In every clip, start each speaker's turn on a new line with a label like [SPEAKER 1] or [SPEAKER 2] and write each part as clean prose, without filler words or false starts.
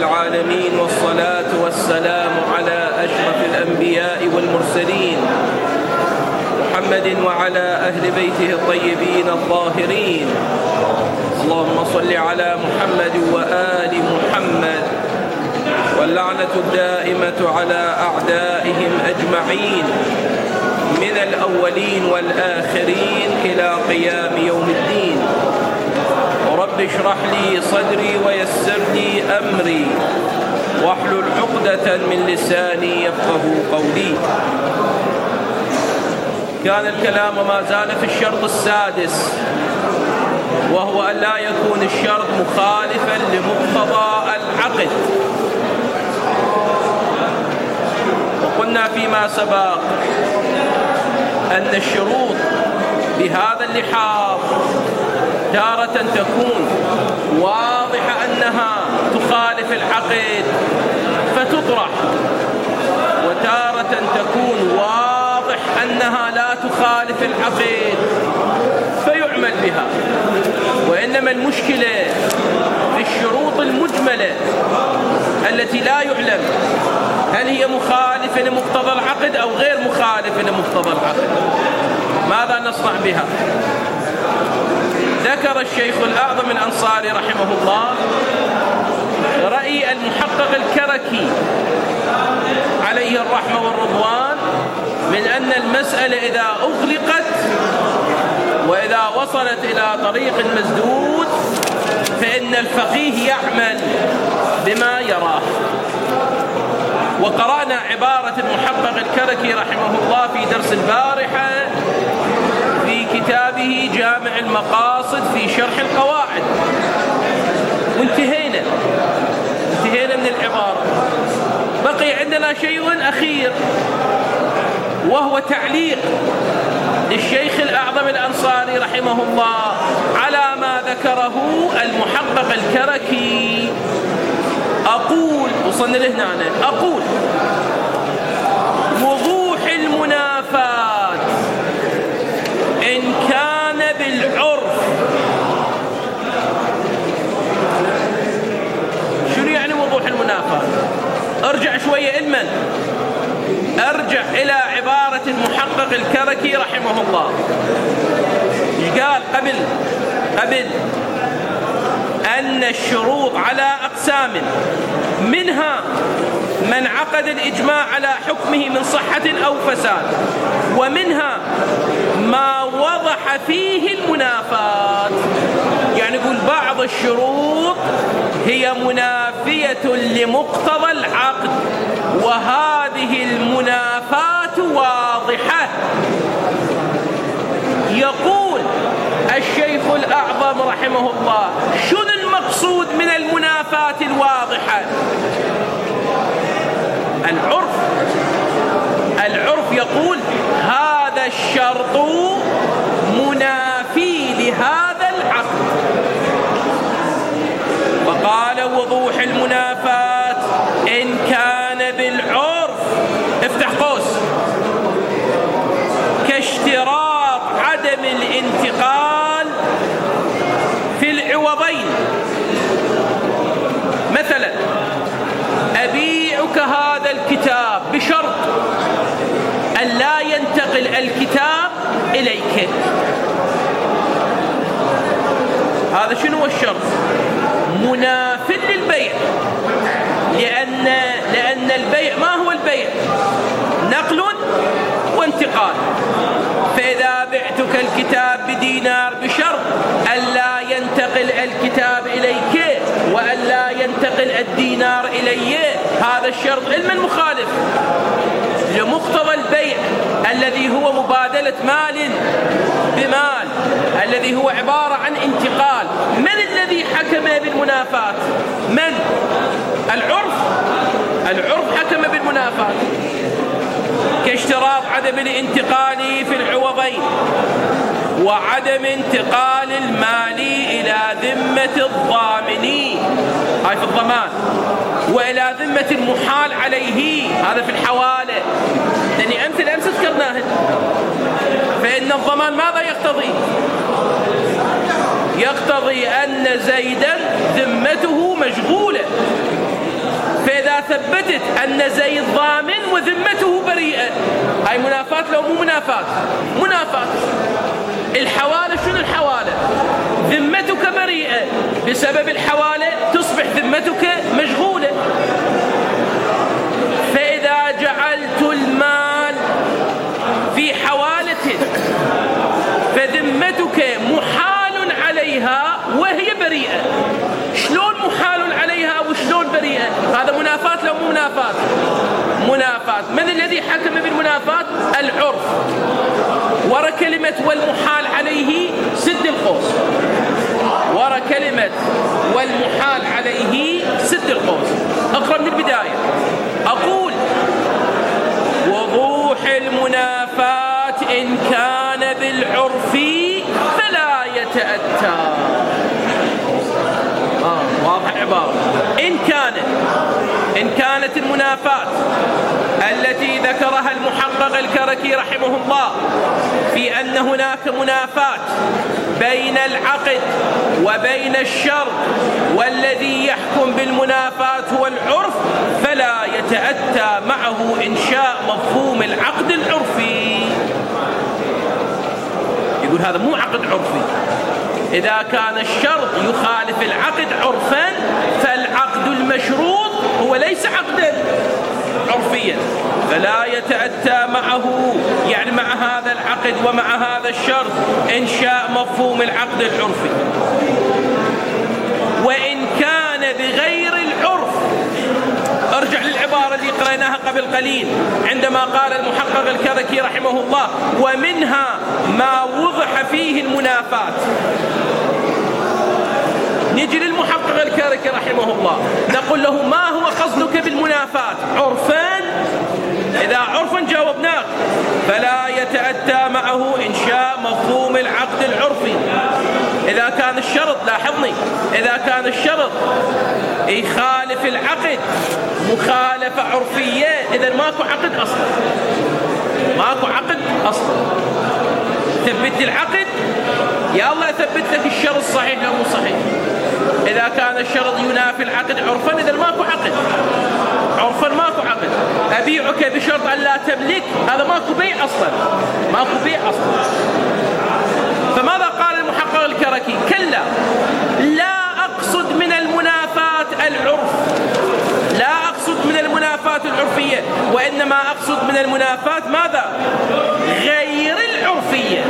[SPEAKER 1] العالمين، والصلاة والسلام على أشرف الأنبياء والمرسلين محمد وعلى أهل بيته الطيبين الطاهرين. اللهم صل على محمد وآل محمد، واللعنة الدائمة على أعدائهم أجمعين من الأولين والآخرين إلى قيام يوم الدين. رب اشرح لي صدري ويسر لي أمري واحلل عقدة من لساني يفقه قولي. كان الكلام ما زال في الشرط السادس، وهو أن لا يكون الشرط مخالفا لمقتضى العقد. وقلنا فيما سبق أن الشروط بهذا اللحاظ تارة تكون واضحة أنها تخالف العقد فتطرح، وتارة تكون واضح أنها لا تخالف العقد فيعمل بها. وإنما المشكلة في الشروط المجملة التي لا يعلم هل هي مخالفة لمقتضى العقد أو غير مخالفة لمقتضى العقد. ماذا نصنع بها؟ ذكر الشيخ الأعظم الأنصاري رحمه الله رأي المحقق الكركي عليه الرحمة والرضوان من أن المسألة إذا أغلقت وإذا وصلت إلى طريق مسدود فإن الفقيه يعمل بما يراه. وقرأنا عبارة المحقق الكركي رحمه الله في درس البارحة في كتابه جامع المقاصد في شرح القواعد، وانتهينا من العبارة. بقي عندنا شيء أخير، وهو تعليق للشيخ الأعظم الأنصاري رحمه الله على ما ذكره المحقق الكركي. أقول وصلنا لهنا أقول وضوح المنافات إن كان بالعرف. شنو يعني وضوح المنافات؟ ارجع شوية علما، ارجع إلى عبارة المحقق الكركي رحمه الله. قال قبل أن الشروط على أقسام، منها من عقد الإجماع على حكمه من صحة أو فساد، ومنها ما وضح فيه المنافات. يعني يقول بعض الشروط هي منافية لمقتضى العقد، وهذه المنافات واضحة. يقول الشيخ الأعظم رحمه الله شنو المقصود من المنافات الواضحة؟ العرف يقول هذا الشرط منافي لهذا العقد. وقال وضوح المنافات إن كان بالعرف، افتح قوس، كاشتراط عدم الانتقال في العوضين. مثلا أبيعك هذا الكتاب بشرط أن لا ينتقل الكتاب إليك. هذا شنو هو الشرط؟ مناف للبيع، لأن البيع ما هو البيع؟ نقل وانتقال. فإذا بعتك الكتاب بدينار بشرط ألا ينتقل الكتاب إليك وألا ينتقل الدينار إلي، هذا الشرط علما مخالف لمقتضى البيع الذي هو مبادلة مال بمال، الذي هو عبارة عن انتقال. من الذي حكم بالمنافات؟ من؟ العرف حكم بالمنافات. كاشتراط عدم الانتقال في العوضين، وعدم انتقال المال إلى ذمة الضامن، هاي في الضمان، وإلى ذمة المحال عليه، هذا في الحوالة. لأني أمس ذكرناها. فإن الضمان ماذا يقتضي؟ يقتضي أن زيدا ذمته مشغولة، فإذا ثبتت أن زيد ضامن وذمته بريئة، هاي منافاة لو مو منافاة؟ منافاة. الحوالة شنو الحوالة؟ ذمتك بريئة، بسبب الحوالة تصبح ذمتك مشغولة. فإذا جعلت المال في حوالة فذمتك محال عليها وهي بريئة. شلون محال عليها وشلون بريئة؟ هذا منافاة لو مو منافاة؟ منافاة. من الذي حكم بالمنافاة؟ العرف. ورا كلمة والمحال عليه سد القوس، ورا كلمة والمحال عليه سد القوس. أقرأ من البداية. أقول وضوح المنافاة إن كان بالعرف فلا يتأتى. واضح العبارة. إن كانت المنافاة التي ذكرها المحقق الكركي رحمه الله في أن هناك منافاة بين العقد وبين الشرط والذي يحكم بالمنافاة هو العرف، فلا يتأتى معه إنشاء مفهوم العقد العرفي. يقول هذا مو عقد عرفي. إذا كان الشرط يخالف العقد عرفا فالعقد المشروط هو ليس عقدا عرفيا، فلا يتأتى معه، يعني مع هذا العقد ومع هذا الشرط، إنشاء مفهوم العقد العرفي. وإن كان بغير العرف، ارجع للعبارة اللي قرأناها قبل قليل عندما قال المحقق الكركي رحمه الله ومنها ما وضح فيه المنافاة. نجي للمحقق الكركي رحمه الله نقول له ما هو قصدك بالمنافاة؟ عرفا؟ إذا عرفا جاوبناك فلا يتأتى معه إنشاء مفهوم العقد العرفي. إذا كان الشرط، لاحظني، إذا كان الشرط يخالف العقد مخالفة عرفية، إذا ماكو عقد أصلا، ماكو عقد أصلا. ثبت العقد، يا الله ثبت لك الشرط صحيح أو مو صحيح. إذا كان الشرط ينافي العقد عرفا إذا ماكو عقد، عرفا ماكو عقد. أبيعك بشرط أن لا تملك، هذا ماكو بيع أصلا، ماكو بيع أصلا. فماذا قال المحقق الكركي؟ كلا، لا أقصد من المنافاة العرف، لا أقصد من المنافاة العرفية، وإنما أقصد من المنافاة ماذا؟ غير العرفية.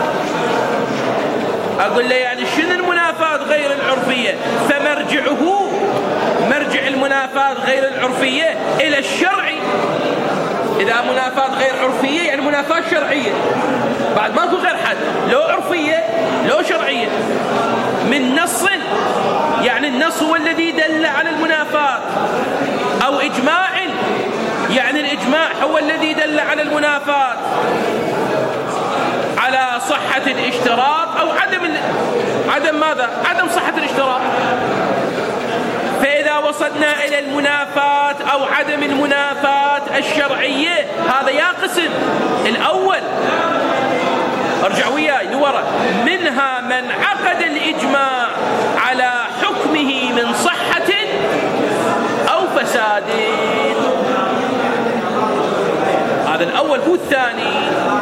[SPEAKER 1] أقول له يعني شنو المنافاة غير العرفية؟ فمرجعه، مرجع المنافاة غير العرفية إلى الشرع. إذا منافاة غير عرفية يعني منافاة شرعية، بعد ماكو غير حد، لو عرفية لو شرعية. من نص، يعني النص هو الذي دل على المنافاة، أو إجماع، يعني الإجماع هو الذي دل على المنافاة، على صحة الاشتراط أو عدم ماذا؟ عدم صحة الاشتراط. فإذا وصلنا إلى المنافاة أو عدم المنافاة الشرعية، هذا يا قسم الأول، ارجع وياي لورا، منها من عقد الإجماع على حكمه من صحة أو فساد، هذا الأول. هو الثاني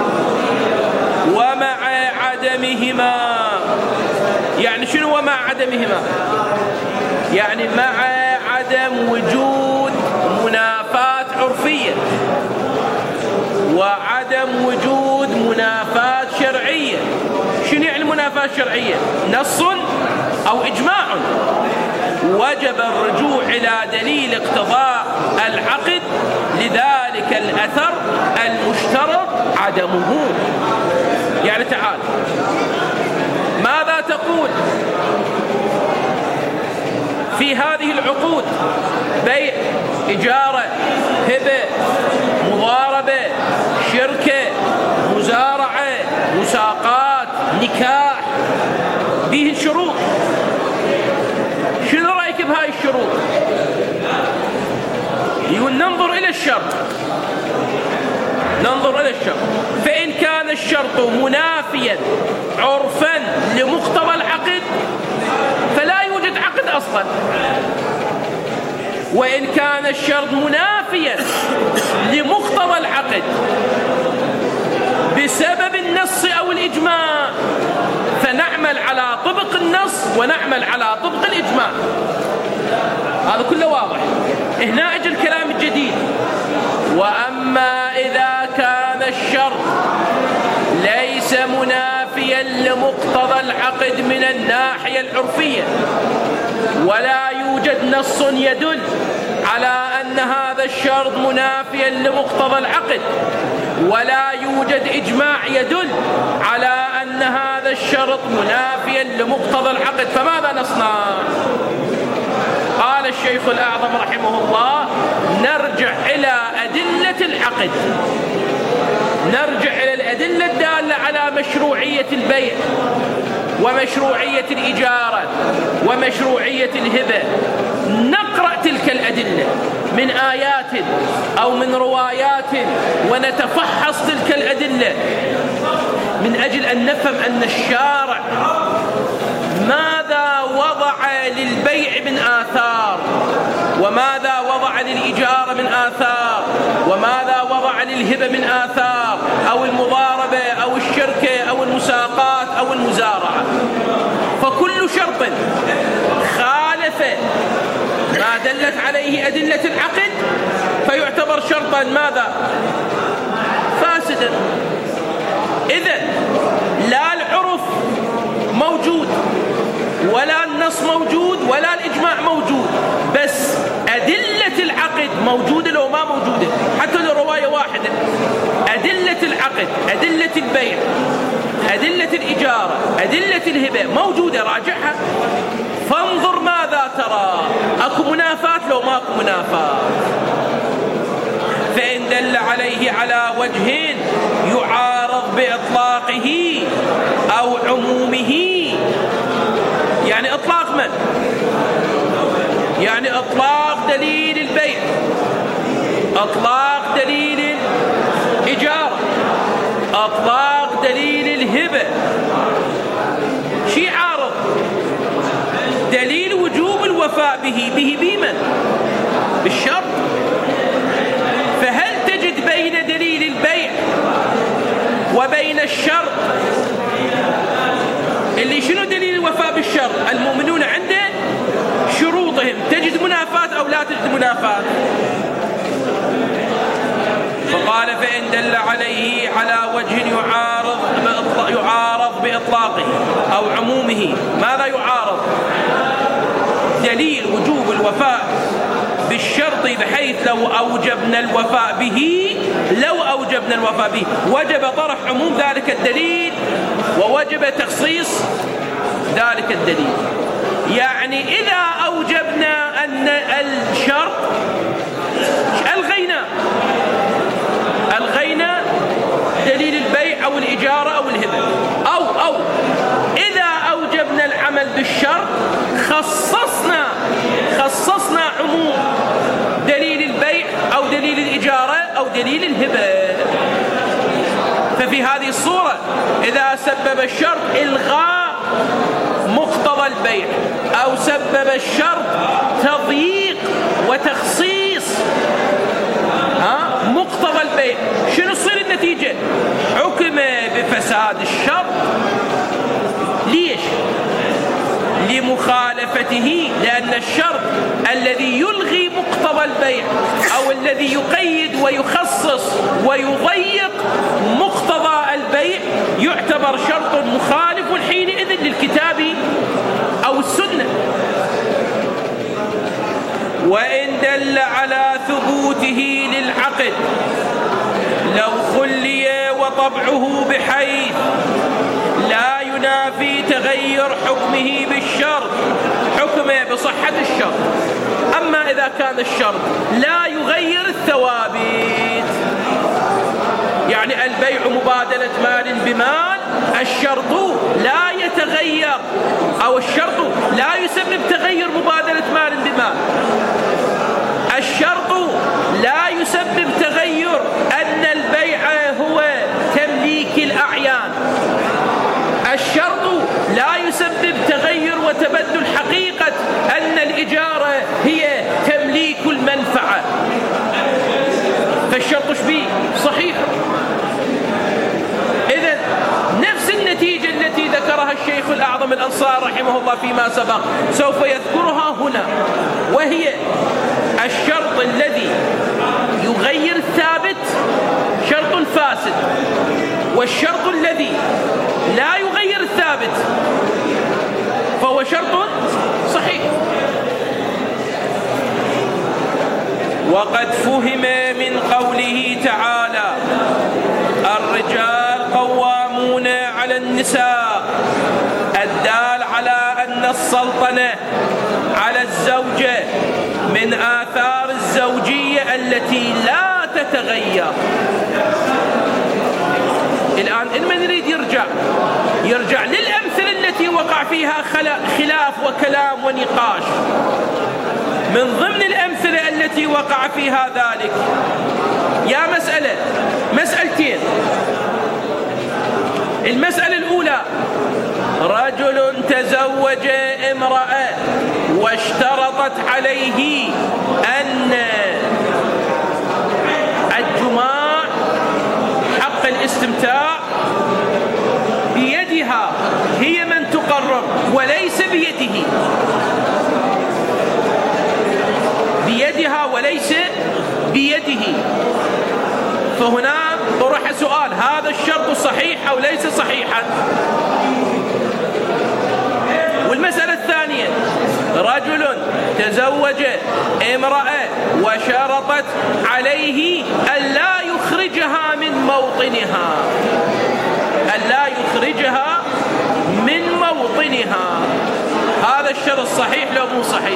[SPEAKER 1] ومع عدمهما، يعني شنو ومع عدمهما؟ يعني مع عدم وجود منافاة عرفية وعدم وجود منافاة شرعية. شنو يعني منافاة شرعية؟ نص أو إجماع، وجب الرجوع إلى دليل اقتضاء العقد لذلك الأثر المشترط عدمه. يعني تعال، ماذا تقول في هذه العقود؟ بيع، إجارة، هبة، مضاربة، شركة، مزارعة، مساقات، نكاح، به الشروط. شنو رأيك بهاي الشروط؟ يقول ننظر إلى الشرط، ننظر إلى الشرط، فإن كان الشرط منافيا عرفا لمقتضى العقد فلا يوجد عقد أصلا. وإن كان الشرط منافيا لمقتضى العقد بسبب النص أو الإجماع، فنعمل على طبق النص ونعمل على طبق الإجماع. هذا كله واضح. هنا أجل الكلام الجديد: وأما إذا كان الشرط ليس منافيا لمقتضى العقد من الناحية العرفية، ولا يوجد نص يدل على أن هذا الشرط منافيا لمقتضى العقد، ولا يوجد إجماع يدل على أن هذا الشرط منافيا لمقتضى العقد، فماذا نصنع؟ قال الشيخ الأعظم رحمه الله: نرجع إلى أدلة العقد، نرجع إلى الأدلة الدالة على مشروعية البيع ومشروعية الإجارة ومشروعية الهبة، نقرأ تلك الأدلة من آيات أو من روايات ونتفحص تلك الأدلة من أجل أن نفهم أن الشارع ماذا وضع للبيع من آثار، وماذا وضع للإجارة من آثار، وماذا وضع للهبة من آثار، أو المضاربة أو الشركة أو المساقات أو المزارعة. فكل شرط خالف ما دلت عليه أدلة العقد فيعتبر شرطا ماذا؟ فاسدا. إذن لا العرف موجود ولا النص موجود ولا الإجماع موجود، بس أدلة العقد موجودة لو ما موجودة، حتى لو رواية واحدة. أدلة العقد، أدلة البيع، أدلة الإجارة، أدلة الهبة موجودة، راجعها فانظر ماذا ترى. أكو منافات لو ماكو منافات. فإن دل عليه على وجه يعارض بإطلاقه أو عمومه، يعني إطلاق من؟ يعني إطلاق دليل البيع، إطلاق دليل الإجارة، إطلاق دليل الهبة. شيء عارض دليل وجوب الوفاء به بمن؟ بالشرط. فهل تجد بين دليل البيع وبين الشرط اللي شنو دليل الوفاء بالشرط؟ المؤمنون عنده شروطهم، تجد منافات أو لا تجد منافات؟ فقال: فإن دل عليه على وجه يعارض بإطلاقه أو عمومه. ماذا يعارض؟ دليل وجوب الوفاء بالشرط، بحيث لو أوجبنا الوفاء به وجب طرح عموم ذلك الدليل ووجب تخصيص ذلك الدليل. يعني إذا أوجبنا أن الشرط ألغينا دليل البيع أو الإجارة أو الهبة، أو إذا أوجبنا العمل بالشرط خصصنا عموم دليل البيع أو دليل الإجارة أو دليل الهبة. ففي هذه الصورة إذا سبب الشرط إلغاء مقتضى البيع أو سبب الشرط تضييق وتخصيص مقتضى البيع، شنو تصير النتيجة؟ حكم بفساد الشرط. ليش؟ لمخالفته، لأن الشرط الذي يلغي مقتضى البيع أو الذي يقيد ويخصص ويضيق مقتضى البيع يعتبر شرط مخالف حينئذ للكتاب أو السنة. وإن دل على ثبوته للعقد لو خلي وطبعه بحيث لا ينافي تغير حكمه بالشرط، حكمه بصحة الشرط. أما إذا كان الشرط لا يغير الثوابت، يعني البيع مبادلة مال بمال، الشرط لا يتغير أو الشرط لا يسبب تغير مبادلة مال بمال، الشرط لا يسبب تغير أن البيع هو تمليك الأعيان، الشرط لا يسبب تغير وتبدل حقيقة أن الإجارة هي تمليك بي؟ صحيح. إذن نفس النتيجة التي ذكرها الشيخ الأعظم الأنصار رحمه الله فيما سبق سوف يذكرها هنا، وهي الشرط الذي يغير الثابت شرط فاسد، والشرط الذي لا يغير الثابت فهو شرط صحيح. وقد فهم من قوله تعالى الرجال قوامون على النساء الدال على أن السلطنة على الزوجة من آثار الزوجية التي لا تتغير. الآن إن من يريد يرجع للأمثلة التي وقع فيها خلاف وكلام ونقاش. من ضمن الأمثلة التي وقع فيها ذلك يا مسألتين. المسألة الأولى رجل تزوج امرأة واشترطت عليه أن الجماع حق الاستمتاع بيدها، هي من تقرر وليس بيده، بيدها وليس بيده. فهنا طرح سؤال: هذا الشرط صحيح أو ليس صحيحا؟ والمسألة الثانية رجل تزوج امرأة وشرطت عليه ألا يخرجها من موطنها، ألا يخرجها من موطنها. هذا الشرط صحيح لو مو صحيح؟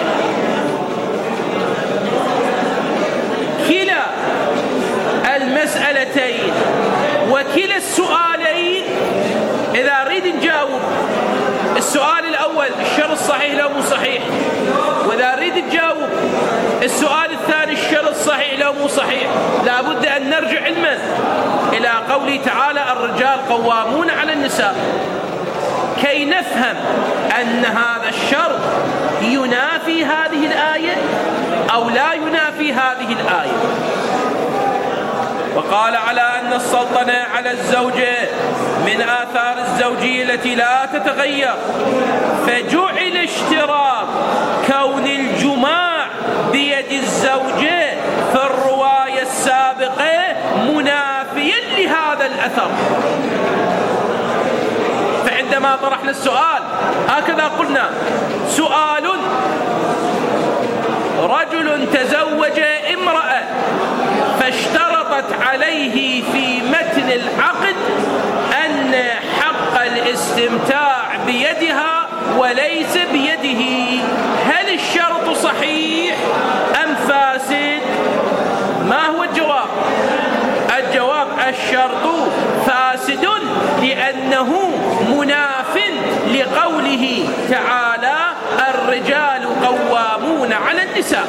[SPEAKER 1] كلا المسألتين وكلا السؤالين إذا أريد نجاوب السؤال الأول الشرط صحيح لو مو صحيح، وإذا أريد نجاوب السؤال الثاني الشرط صحيح لو مو صحيح، لابد أن نرجع علما إلى قوله تعالى الرجال قوامون على النساء، كي نفهم أن هذا الشرط ينافي هذه الآية أو لا ينافي هذه الآية. وقال على أن السلطنة على الزوجة من آثار الزوجية التي لا تتغير، فجعل اشتراط كون الجماع بيد الزوجة في الرواية السابقة منافيا لهذا الأثر. فعندما طرحنا السؤال هكذا قلنا: سؤال رجل تزوج امرأة فاشترطت عليه في متن العقد أن حق الاستمتاع بيدها وليس بيده، هل الشرط صحيح أم فاسد؟ ما هو الجواب؟ الجواب: الشرط فاسد لأنه مناف لقوله تعالى الرجال قوامون على النساء.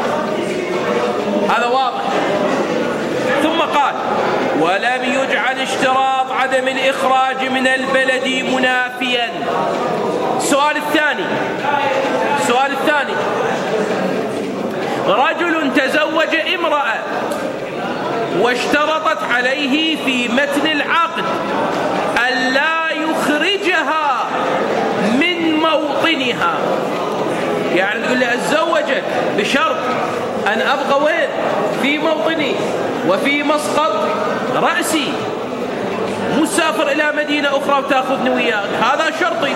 [SPEAKER 1] هذا واضح. ثم قال: ولم يجعل اشتراط عدم الإخراج من البلد منافيا. السؤال الثاني رجل تزوج امرأة واشترطت عليه في متن العقد ألا يخرجها من موطنها، يعني تقول لي أتزوجك بشرط أن أبقى وين؟ في موطني وفي مسقط رأسي، مسافر إلى مدينة أخرى وتأخذني وياك، هذا شرطي.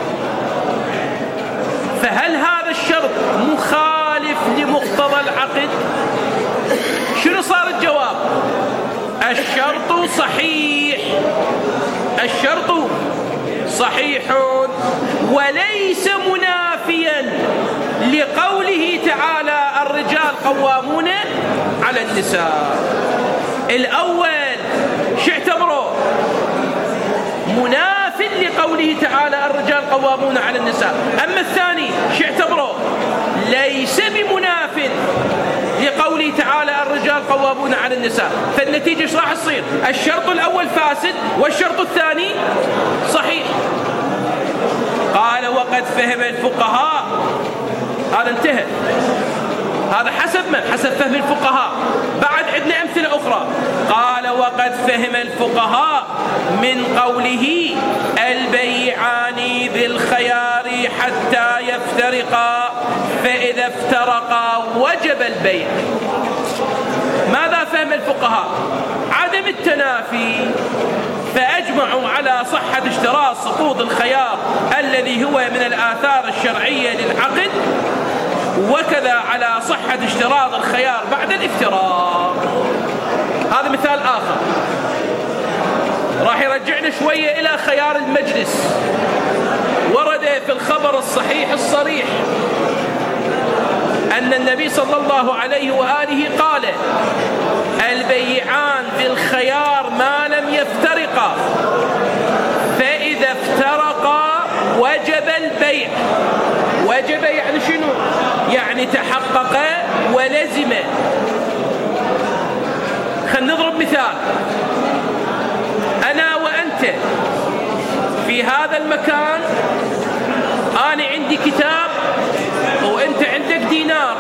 [SPEAKER 1] فهل هذا الشرط مخالف لمقتضى العقد؟ شنو صار الجواب؟ الشرط صحيح، الشرط صحيح وليس منافيا لقوله تعالى الرجال قوامون على النساء. الأول شاعتبره مناف لقوله تعالى الرجال قوامون على النساء، أما الثاني شاعتبره ليس بمناف لقوله تعالى الرجال قوامون على النساء. فالنتيجة ايش راح تصير؟ الشرط الأول فاسد والشرط الثاني صحيح. قال: وقد فهم الفقهاء، هذا انتهى، هذا حسب من؟ حسب فهم الفقهاء. بعد عندنا أمثلة أخرى. قال وقد فهم الفقهاء من قوله البيعان بالخيار حتى يفترقا فإذا افترقا وجب البيع. ماذا فهم الفقهاء؟ عدم التنافي، فأجمعوا على صحة اشتراط سقوط الخيار الذي هو من الآثار الشرعية للعقد، وكذا على صحة اشتراط الخيار بعد الافتراق. هذا مثال آخر راح يرجعنا شوية إلى خيار المجلس. ورد في الخبر الصحيح الصريح أن النبي صلى الله عليه وآله قال البيعان بالخيار ما لم يفترقا فإذا افترقا وجب البيع. وجب يعني شنو؟ يعني تحقق ولزم. خلينا نضرب مثال. أنا وأنت في هذا المكان، أنا عندي كتاب وأنت عندك دينار.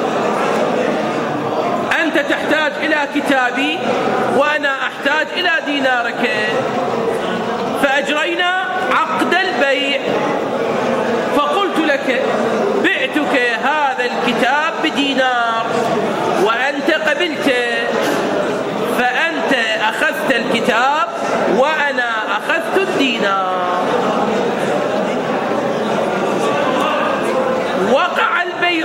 [SPEAKER 1] أنت تحتاج إلى كتابي وأنا أحتاج إلى دينارك، فأجرينا عقد البيع. فقلت لك بعتك هذا الكتاب بدينار وأنت قبلت، فأنت أخذت الكتاب وأنا أخذت الدينار. وقع البيع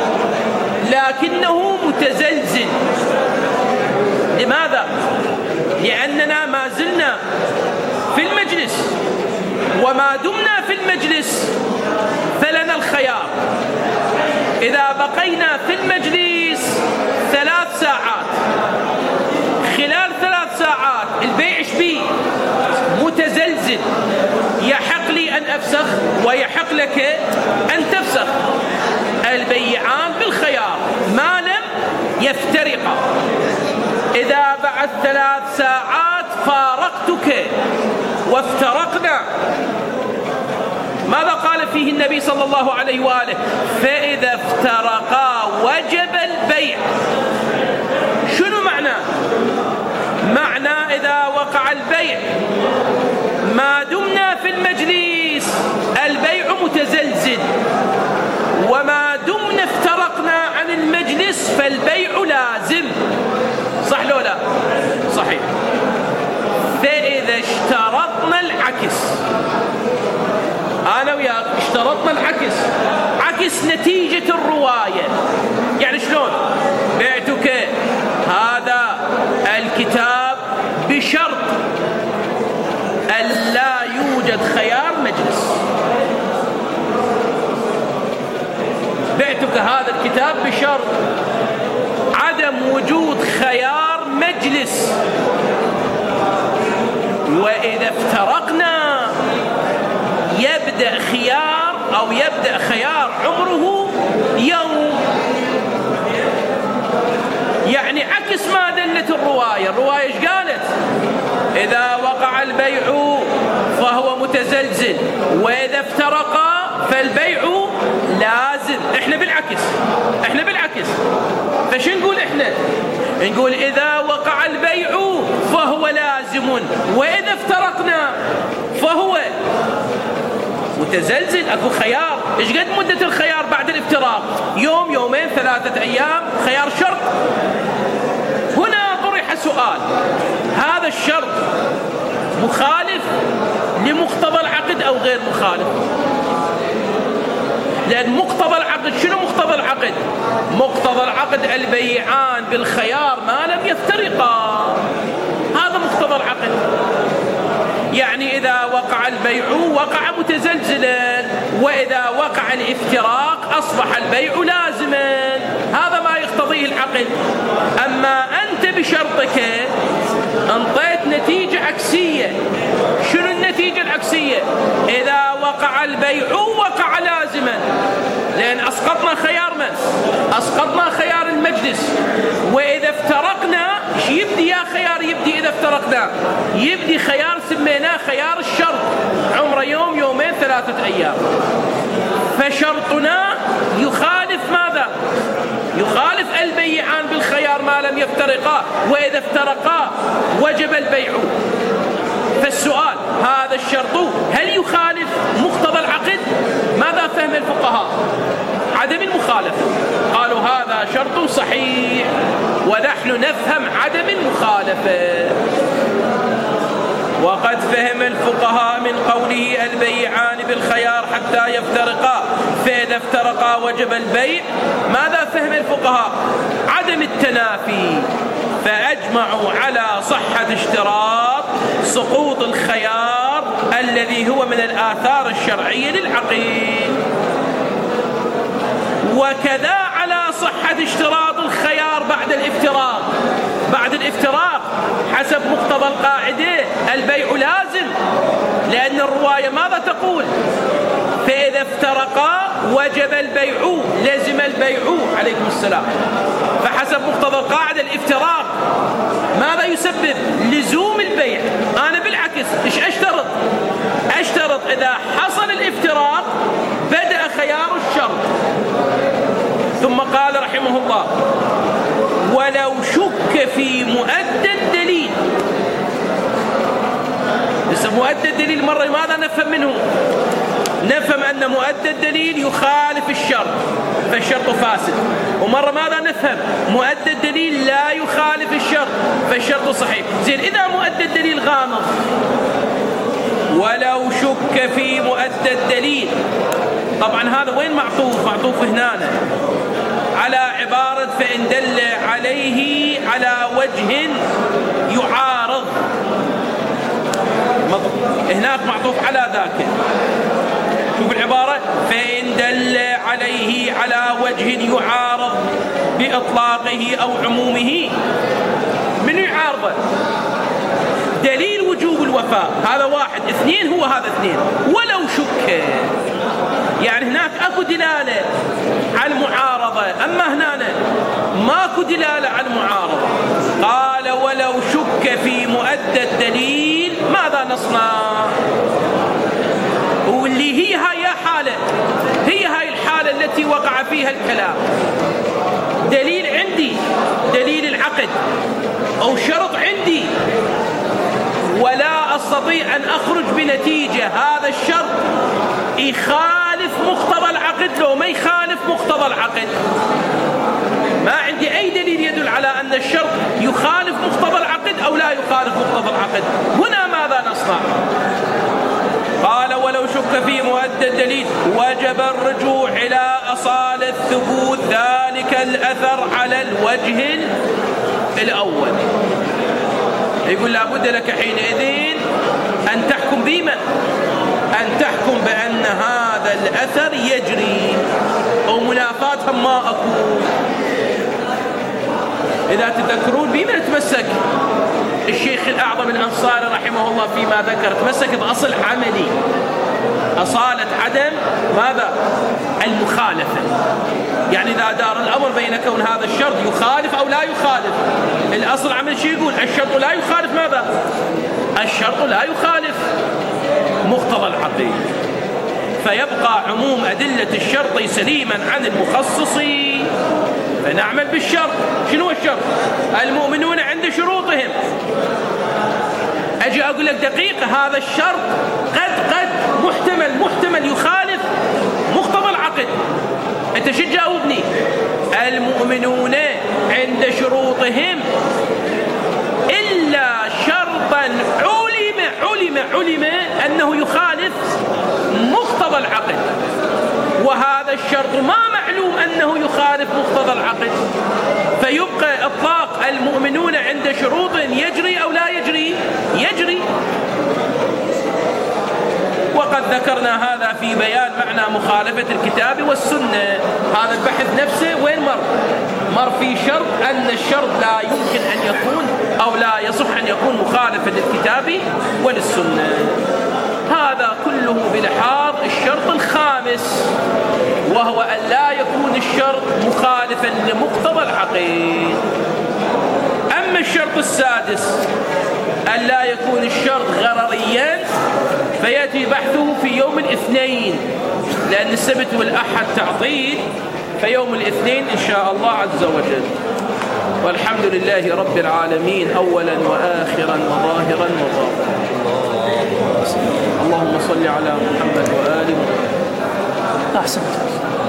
[SPEAKER 1] لكنه متزلزل. لماذا؟ لأننا ما زلنا في المجلس، وما دمنا في المجلس فلنا الخيار. إذا بقينا في المجلس 3 ساعات، خلال 3 ساعات البيع شبيه متزلزل، يحق لي أن أفسخ ويحق لك أن تفسخ. البيعان بالخيار ما لم يفترقا. إذا بعد 3 ساعات فارقتك وافترقنا، ماذا قال فيه النبي صلى الله عليه وآله؟ فإذا افترقا وجب البيع. شنو معنى؟ معنى إذا وقع البيع ما دمنا في المجلس البيع متزلزل، وما دمنا افترقنا عن المجلس فالبيع لازم. صح لو لا؟ صحيح. فإذا اشترطنا العكس، أنا وياك اشترطنا العكس، عكس نتيجة الرواية. يعني شلون؟ بعتك هذا الكتاب بشرط أن لا يوجد خيار مجلس. بعتك هذا الكتاب بشرط عدم وجود خيار مجلس، وإذا افترقنا يبدأ خيار أو يبدأ خيار عمره يوم. يعني عكس ما دلت الرواية. الرواية ايش قالت؟ إذا وقع البيع فهو متزلزل، وإذا افترقا فالبيع لازم. احنا بالعكس. فش نقول احنا؟ نقول إذا وقع البيع فهو لازم، وإذا افترقنا فهو متزلزل. اكو خيار. ايش قد مدة الخيار بعد الافتراق؟ يوم، يومين، 3 أيام، خيار شرط. هنا طرح سؤال: هذا الشرط مخالف لمقتضى العقد أو غير مخالف؟ لأن مقتضى العقد، شنو مقتضى العقد؟ مقتضى العقد البيعان بالخيار ما لم يفترقا. هذا مقتضى العقد. يعني إذا وقع البيع وقع متزلزلا، وإذا وقع الافتراق أصبح البيع لازما. هذا ما يقتضيه العقد. أما أنت بشرطك انطيت نتيجة عكسية. شنو النتيجة العكسية؟ إذا وقع البيع وقع لازما، لأن أسقطنا خيار من؟ أسقطنا خيار المجلس. وإذا افترقنا يبدي يا خيار يبدي. إذا افترقنا يبدي خيار سميناه خيار الشرط، عمره يوم، يومين، 3 أيام. فشرطنا يخالف ماذا؟ يخالف البيعان بالخيار ما لم يفترقا، وإذا افترقا وجب البيع. فالسؤال هذا الشرط هل يخالف مقتضى العقد؟ ماذا فهم الفقهاء؟ عدم المخالفة. قالوا هذا شرط صحيح، ونحن نفهم عدم المخالفة. وقد فهم الفقهاء من قوله البيعان بالخيار حتى يفترقا، فإذا افترقا وجب البيع. ماذا فهم الفقهاء؟ عدم التنافي، فأجمعوا على صحة اشتراط سقوط الخيار الذي هو من الآثار الشرعية للعقيد، وكذا على صحة اشتراط الخيار بعد الافتراق. بعد الافتراق حسب مقتضى القاعدة البيع لازم، لأن الرواية ماذا تقول؟ فإذا افترقا وجب البيع، لازم البيع. عليكم السلام. فحسب مقتضى القاعدة الافتراق ماذا يسبب؟ لزوم البيع. أنا بالعكس إيش أشترط؟ أشترط إذا حصل الافتراق بدأ خيار الشرط. ثم قال رحمه الله: ولو شك في مؤدى الدليل. لسه مؤدى الدليل مرة ماذا نفهم منه؟ نفهم أن مؤدى الدليل يخالف الشرط فالشرط فاسد. ومرة ماذا نفهم؟ مؤدى الدليل لا يخالف الشرط فالشرط صحيح. زين، إذا مؤدى الدليل غامض، ولو شك في مؤدى الدليل، طبعا هذا وين معطوف؟ معطوف هنا على عبارة فإن دل عليه على وجه يعارض. هناك معطوف على ذاك. شوف العبارة: فإن دل عليه على وجه يعارض بإطلاقه أو عمومه. من يعارضه؟ دليل وجوب الوفاء، هذا واحد. اثنين، هو هذا اثنين. ولو شك، يعني هناك اكو دلالة على المعارضة، أما هنا ماكو دلالة على المعارضة. قال: ولو شك في مؤدى الدليل ماذا نصنع؟ واللي هي هاي حالة، هي هاي الحالة التي وقع فيها الكلام. دليل عندي، دليل العقد أو شرط عندي، ولا أستطيع أن أخرج بنتيجة هذا الشرط يخالف مقتضى العقد لو ما يخالف مقتضى العقد. ما عندي أي دليل يدل على أن الشرط يخالف مقتضى العقد أو لا يخالف مقتضى العقد. هنا ماذا نصنع؟ قال: ولو شك في مؤدى الدليل وجب الرجوع إلى أصالة ثبوت ذلك الأثر على الوجه الأول. يقول لابد لك حينئذ أن تحكم بمن؟ أن تحكم بأن هذا الأثر يجري أو منافاة ما أكون. إذا تذكرون بمن تمسك الشيخ الأعظم الأنصاري رحمه الله فيما ذكر؟ تمسك بأصل عملي، أصالة عدم ماذا؟ المخالفة. يعني إذا دار الأمر بين كون هذا الشرط يخالف أو لا يخالف، الأصل عمل شيء يقول الشرط لا يخالف ماذا؟ الشرط لا يخالف مقتضى العقد، فيبقى عموم أدلة الشرط سليما عن المخصص، فنعمل بالشرط. شنو الشرط؟ المؤمنون عند شروطهم. أجي أقول لك دقيقة، هذا الشرط قد محتمل يخالف مقتضى العقد. أنت شو تجاوبني؟ المؤمنون عند شروطهم إلا شرطا علم أنه يخالف مقتضى العقد، وهذا الشرط ما معلوم أنه يخالف مقتضى العقد، فيبقى إطلاق المؤمنون عند شروط يجري أو لا يجري؟ يجري. وقد ذكرنا هذا في بيان معنى مخالفة الكتاب والسنة. هذا البحث نفسه وين مر في شرط أن الشرط لا يمكن أن يكون أو لا يصح أن يكون مخالفا للكتاب وللسنة. هذا كله بلحاظ الشرط الخامس، وهو أن لا يكون الشرط مخالفا لمقتضى العقيد. أما الشرط السادس أن لا يكون الشرط غرريا، فيأتي بحثه في يوم الاثنين، لأن السبت والأحد تعطيل فيوم الاثنين إن شاء الله عز وجل. والحمد لله رب العالمين أولا وآخرا وظاهرا وباطنا. اللهم صل على محمد وآل محمد.
[SPEAKER 2] أحسنت.